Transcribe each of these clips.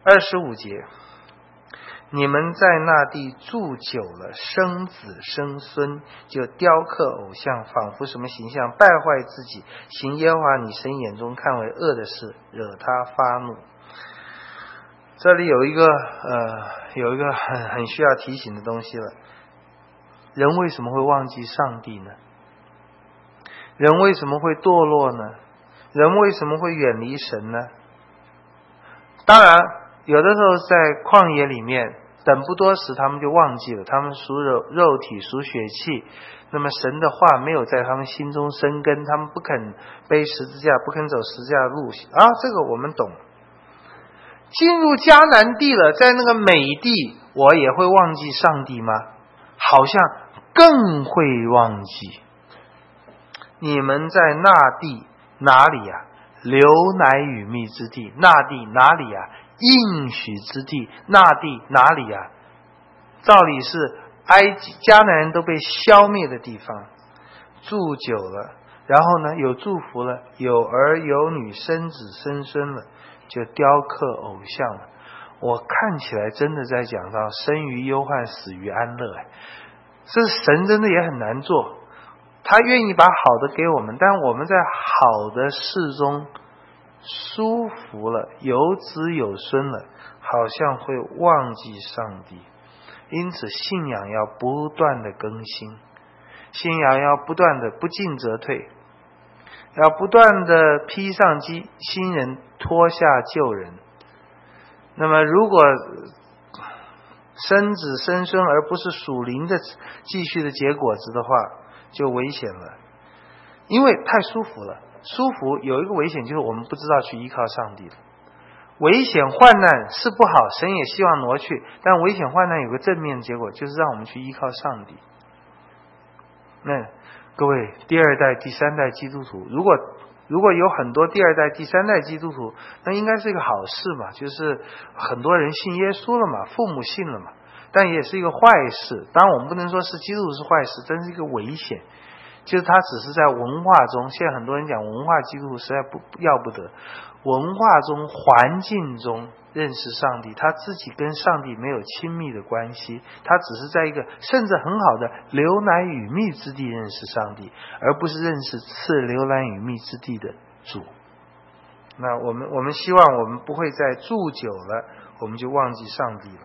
25节，你们在那地住久了，生子生孙，就雕刻偶像，仿佛什么形象，败坏自己，行耶和华你神眼中看为恶的事，惹他发怒。这里有一个很需要提醒的东西了。人为什么会忘记上帝呢？人为什么会堕落呢？人为什么会远离神呢？当然有的时候在旷野里面等不多时，他们就忘记了，他们属肉体属血气，那么神的话没有在他们心中生根，他们不肯背十字架，不肯走十字架的路这个我们懂。进入迦南地了，在那个美地，我也会忘记上帝吗？好像更会忘记。你们在那地哪里呀？流奶与蜜之地。那地哪里呀？应许之地。那地哪里呀？照理是埃及迦南人都被消灭的地方。住久了，然后呢有祝福了，有儿有女，生子生孙了，就雕刻偶像了。我看起来真的在讲到生于忧患，死于安乐。这神真的也很难做，他愿意把好的给我们，但我们在好的事中舒服了，有子有孙了，好像会忘记上帝。因此信仰要不断的更新，信仰要不断的不进则退，要不断的披上新人，脱下旧人。那么如果生子生孙而不是属灵的继续的结果子的话，就危险了。因为太舒服了，舒服有一个危险，就是我们不知道去依靠上帝了。危险患难是不好，神也希望挪去，但危险患难有个正面结果，就是让我们去依靠上帝。那各位第二代第三代基督徒，如果有很多第二代第三代基督徒，那应该是一个好事嘛，就是很多人信耶稣了嘛，父母信了嘛，但也是一个坏事。当然我们不能说是基督徒是坏事，真是一个危险，就是他只是在文化中，现在很多人讲文化基督徒实在要不得，文化中环境中认识上帝，他自己跟上帝没有亲密的关系，他只是在一个甚至很好的流奶与蜜之地认识上帝，而不是认识赐流奶与蜜之地的主。那我们希望我们不会再住久了我们就忘记上帝了。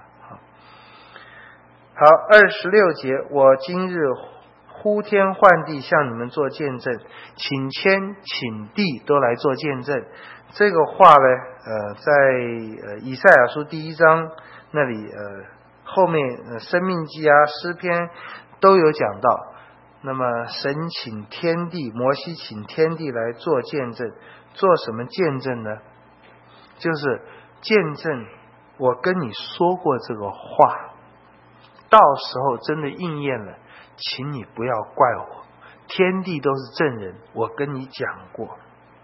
好，26节，我今日呼天唤地向你们做见证，请天请地都来做见证。这个话呢，在以赛亚书第1章那里，后面生命记啊诗篇都有讲到。那么神请天地，摩西请天地来做见证，做什么见证呢？就是见证我跟你说过这个话，到时候真的应验了，请你不要怪我，天地都是证人，我跟你讲过。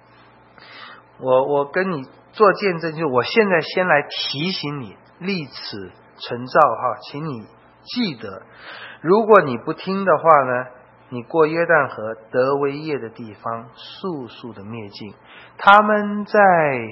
我跟你做见证，就是我现在先来提醒你，立此存照请你记得。如果你不听的话呢，你过约旦河得为业的地方速速的灭尽。他们在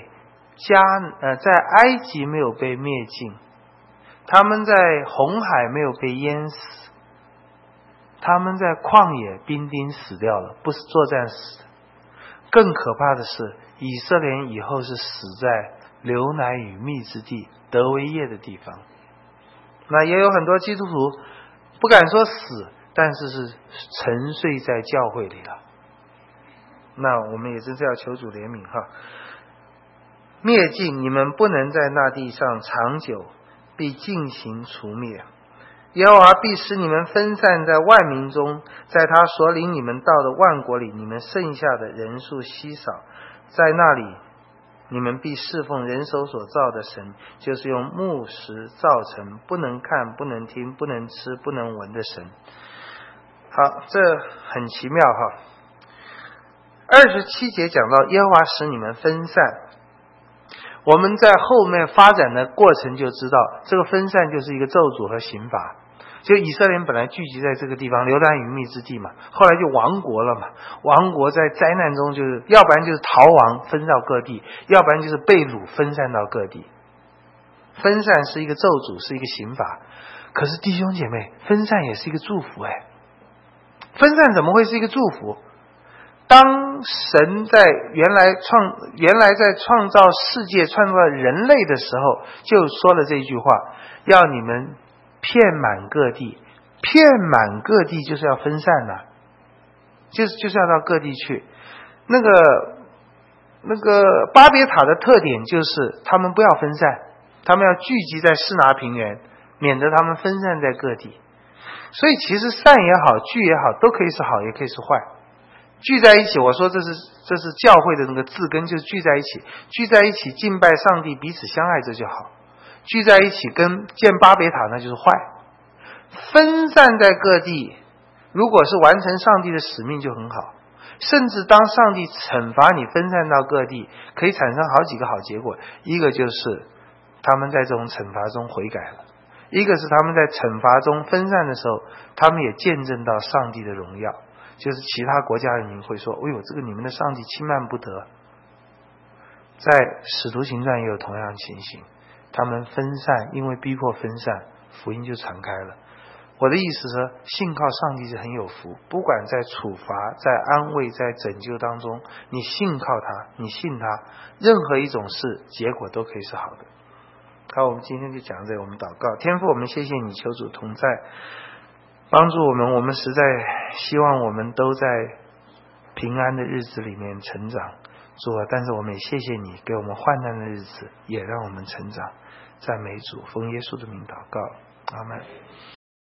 埃及没有被灭尽，他们在红海没有被淹死，他们在旷野兵丁死掉了，不是作战死的。更可怕的是，以色列人以后是死在流奶与蜜之地得为业的地方。那也有很多基督徒不敢说死，但是是沉睡在教会里了。那我们也真是要求主怜悯灭尽，你们不能在那地上长久，必尽行除灭。耶和华必使你们分散在万民中，在他所领你们到的万国里，你们剩下的人数稀少，在那里你们必侍奉人手所造的神，就是用木石造成不能看不能听不能吃不能闻的神。好，这很奇妙27节讲到耶和华使你们分散，我们在后面发展的过程就知道，这个分散就是一个咒诅和刑罚。就以色列人本来聚集在这个地方流奶与蜜之地嘛，后来就亡国了嘛，亡国在灾难中就是要不然就是逃亡分到各地，要不然就是被掳分散到各地。 分散是一个咒诅，是一个刑罚。可是弟兄姐妹，分散也是一个祝福哎。分散怎么会是一个祝福？当神在原来在创造世界、创造人类的时候，就说了这句话：要你们遍满各地。遍满各地就是要分散了，就是要到各地去。那个巴别塔的特点就是他们不要分散，他们要聚集在示拿平原，免得他们分散在各地。所以其实散也好，聚也好，都可以是好，也可以是坏。聚在一起，我说这是教会的那个字根，就是聚在一起，聚在一起敬拜上帝，彼此相爱，这就好。聚在一起跟建巴别塔那就是坏。分散在各地，如果是完成上帝的使命就很好。甚至当上帝惩罚你分散到各地，可以产生好几个好结果。一个就是他们在这种惩罚中悔改了，一个是他们在惩罚中分散的时候，他们也见证到上帝的荣耀，就是其他国家人民会说，哎呦，这个你们的上帝轻慢不得。在使徒行传也有同样情形，他们分散，因为逼迫分散，福音就传开了。我的意思是，信靠上帝是很有福，不管在处罚、在安慰、在拯救当中，你信靠他，你信他，任何一种事结果都可以是好的。好，我们今天就讲这个，我们祷告。天父，我们谢谢你，求主同在，帮助我们。我们实在希望我们都在平安的日子里面成长，主啊！但是我们也谢谢你给我们患难的日子，也让我们成长。赞美主，奉耶稣的名祷告，阿们。